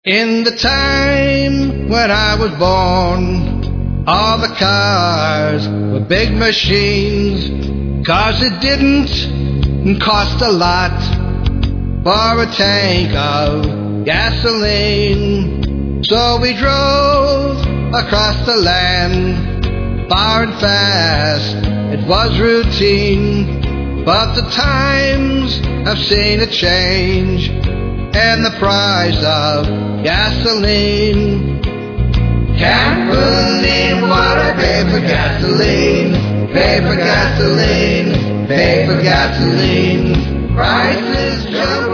In the time when I was born, all the cars were big machines, 'cause it didn't cost a lot for a tank of gasoline. So we drove across the land, far and fast, it was routine. But the times have seen a change, and the price of gasoline. Can't believe what I pay for gasoline. Pay for gasoline. Pay for gasoline. Prices jump